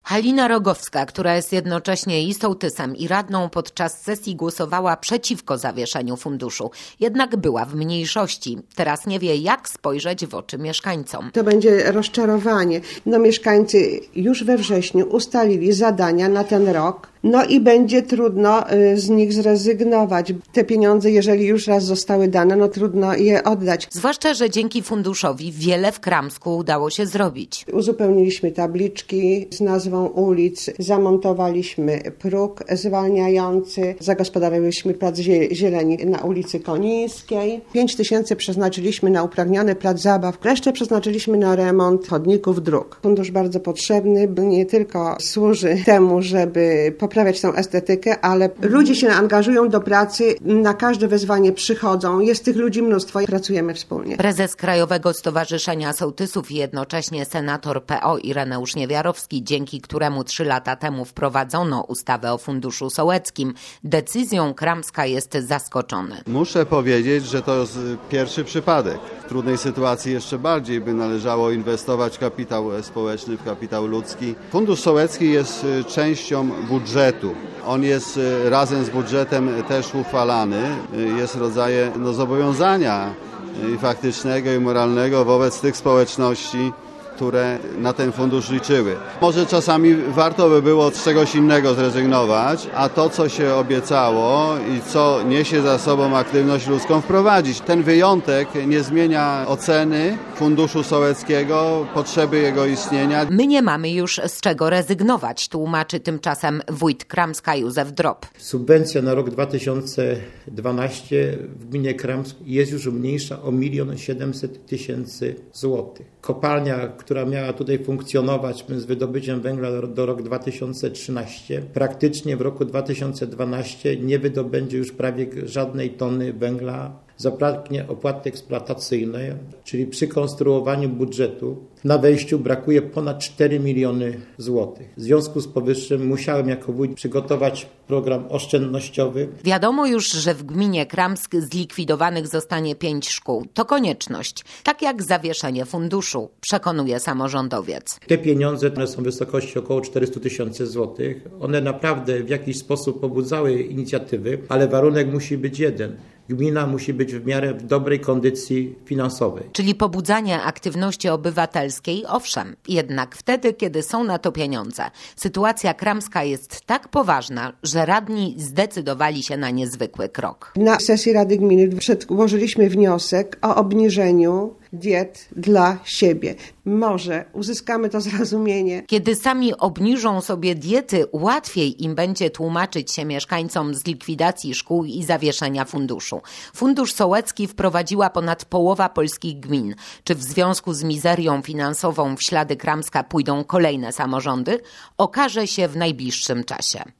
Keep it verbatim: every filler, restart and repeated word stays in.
Halina Rogowska, która jest jednocześnie i sołtysem, i radną, podczas sesji głosowała przeciwko zawieszeniu funduszu. Jednak była w mniejszości. Teraz nie wie, jak spojrzeć w oczy mieszkańcom. To będzie rozczarowanie. No mieszkańcy już we wrześniu ustalili zadania na ten rok. No i będzie trudno z nich zrezygnować. Te pieniądze, jeżeli już raz zostały dane, no trudno je oddać. Zwłaszcza, że dzięki funduszowi wiele w Kramsku udało się zrobić. Uzupełniliśmy tabliczki z nazwą ulic, zamontowaliśmy próg zwalniający, zagospodarowaliśmy plac zieleni na ulicy Konińskiej. Pięć tysięcy przeznaczyliśmy na uprawniony plac zabaw, resztę przeznaczyliśmy na remont chodników dróg. Fundusz bardzo potrzebny, nie tylko służy temu, żeby poprawiać tą estetykę, ale ludzie się angażują do pracy, na każde wezwanie przychodzą, jest tych ludzi mnóstwo i pracujemy wspólnie. Prezes Krajowego Stowarzyszenia Sołtysów i jednocześnie senator P O Ireneusz Niewiarowski, dzięki któremu trzy lata temu wprowadzono ustawę o Funduszu Sołeckim, decyzją Kramska jest zaskoczony. Muszę powiedzieć, że to jest pierwszy przypadek. W trudnej sytuacji jeszcze bardziej by należało inwestować w kapitał społeczny, w kapitał ludzki. Fundusz Sołecki jest częścią budżetu. On jest razem z budżetem też uchwalany. Jest rodzajem no, zobowiązania i faktycznego i moralnego wobec tych społeczności, które na ten fundusz liczyły. Może czasami warto by było od czegoś innego zrezygnować, a to, co się obiecało i co niesie za sobą aktywność ludzką, wprowadzić. Ten wyjątek nie zmienia oceny Funduszu Sołeckiego, potrzeby jego istnienia. My nie mamy już z czego rezygnować, tłumaczy tymczasem wójt Kramska Józef Drop. Subwencja na rok dwa tysiące dwunasty w gminie Kramsk jest już mniejsza o milion siedemset tysięcy złotych. Kopalnia, która miała tutaj funkcjonować z wydobyciem węgla do, do roku dwa tysiące trzynastego, praktycznie w roku dwa tysiące dwunastym nie wydobędzie już prawie żadnej tony węgla. Zabraknie opłaty eksploatacyjnej, czyli przy konstruowaniu budżetu na wejściu brakuje ponad cztery miliony złotych. W związku z powyższym musiałem jako wójt przygotować program oszczędnościowy. Wiadomo już, że w gminie Kramsk zlikwidowanych zostanie pięć szkół. To konieczność, tak jak zawieszenie funduszu, przekonuje samorządowiec. Te pieniądze one są w wysokości około czterysta tysięcy złotych. One naprawdę w jakiś sposób pobudzały inicjatywy, ale warunek musi być jeden. Gmina musi być w miarę w dobrej kondycji finansowej. Czyli pobudzanie aktywności obywatelskiej, owszem, jednak wtedy, kiedy są na to pieniądze. Sytuacja kramska jest tak poważna, że radni zdecydowali się na niezwykły krok. Na sesji Rady Gminy przedłożyliśmy wniosek o obniżeniu diet dla siebie. Może uzyskamy to zrozumienie. Kiedy sami obniżą sobie diety, łatwiej im będzie tłumaczyć się mieszkańcom z likwidacji szkół i zawieszenia funduszu. Fundusz Sołecki wprowadziła ponad połowa polskich gmin. Czy w związku z mizerią finansową w ślady Kramska pójdą kolejne samorządy? Okaże się w najbliższym czasie.